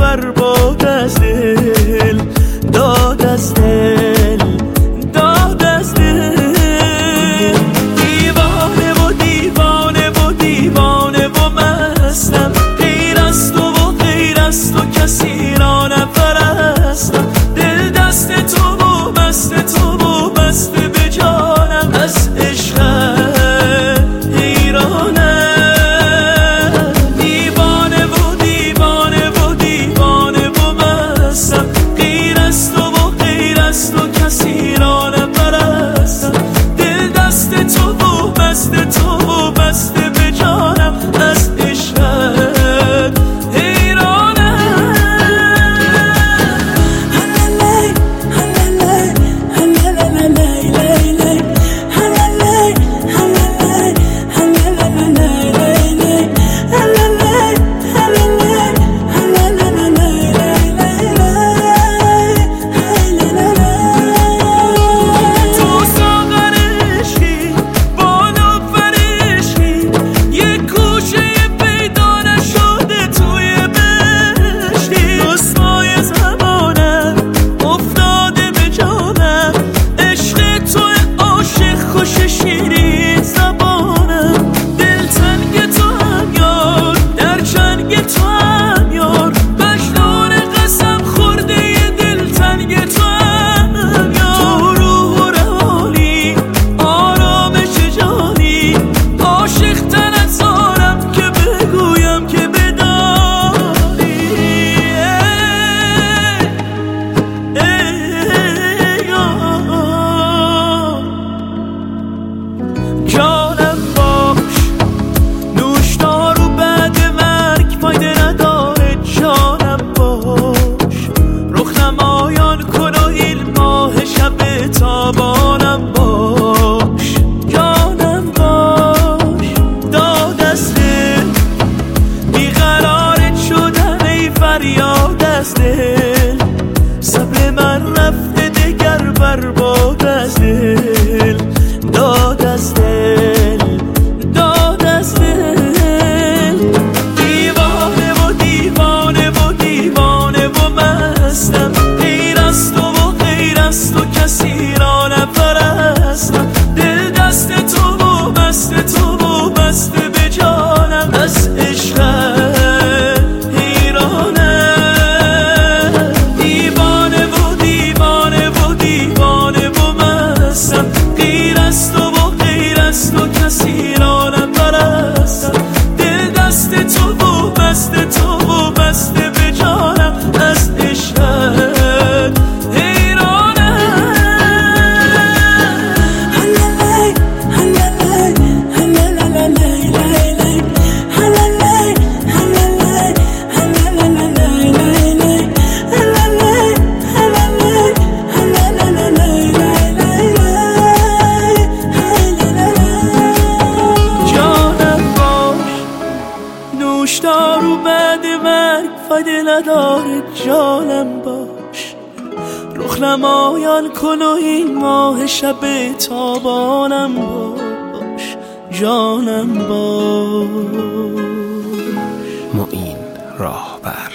بر باد از دل، داد از دل، داد از دل. دیوانه و دیوانه و دیوانه و مستم، غیر از تو و غیر از تو کسی را نپرستم. دل دست تو و مست تو و مست به جانم، از عشقت حیرانم. دیوانه و دیوانه و دیوانه و مستم، غیر از تو و غیر از تو کسی را نپرستم. دل دست تو و مست تو و مست به جانم، از عشقت حیرانم. تابانم باش، جانم باش، داد از دل. بیقرارت شدم ای فریاد از دل، صبر من رفته دگر برباد از دل، داد از دل، داد از دل. دیوانه و دیوانه و دیوانه و مستم، غیر از تو و غیر از تو کسی را نپرستم. دل دست تو و مست تو و مست به جانم، از عشقت حیرانم. دیوانه و دیوانه و دیوانه و مستم، غیر از تو و غیر از تو کسی را نپرستم. دل دست تو و مست تو و مست به جانم، از عشقت نوشدار و بعد مرگ فایده نداره. جانم باش، رخ نمایان کن و این ماه شب تابانم باش، جانم باش. معین راهبر.